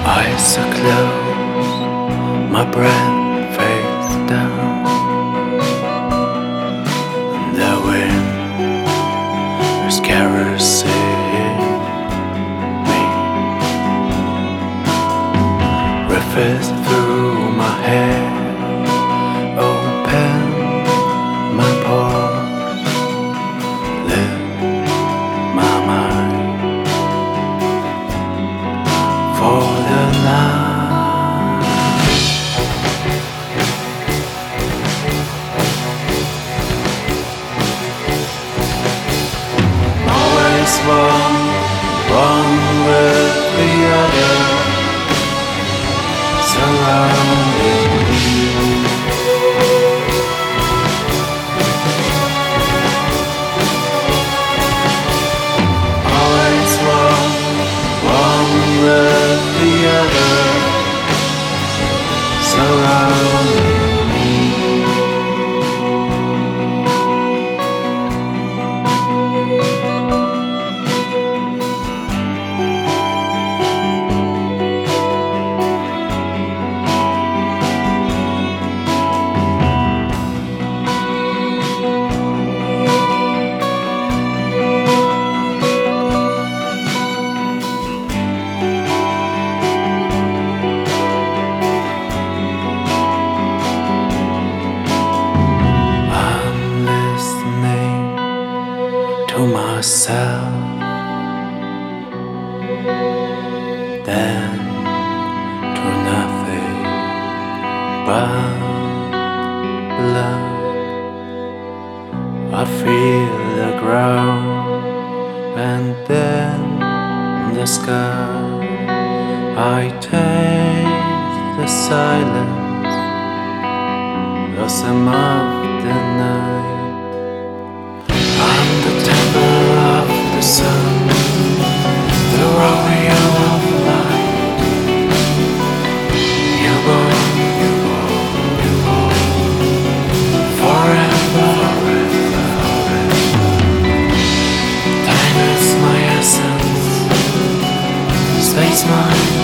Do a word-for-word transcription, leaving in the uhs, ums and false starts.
Eyes are closed, my breath fades down, and the wind is caressing me. Rivers through my head, open my pores, lift my mind for the night. Always one, one with the other, surrounding me. Always one, one with the other, surrounding me. I'm listening to myself, then to nothing but love. I feel the ground and then the sky. I taste the silence, the sum of the night. I'm the temple of the sun, the warrior of light. You born, you born, you born, forever, forever, forever. Time is my essence, space mine.